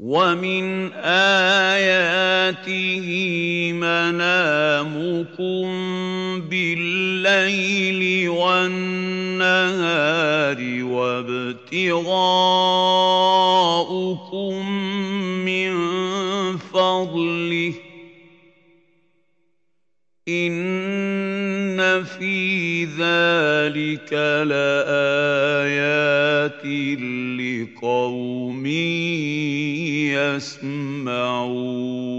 وَمِنْ آيَاتِهِ مَنَامُكُم بِاللَّيْلِ وَالنَّهَارِ وَابْتِغَاؤُكُم مِّن فَضْلِهِ ۚ إِنَّ فِي ذَٰلِكَ لَآيَاتٍ لِّقَوْمٍ يَسْمَعُونَ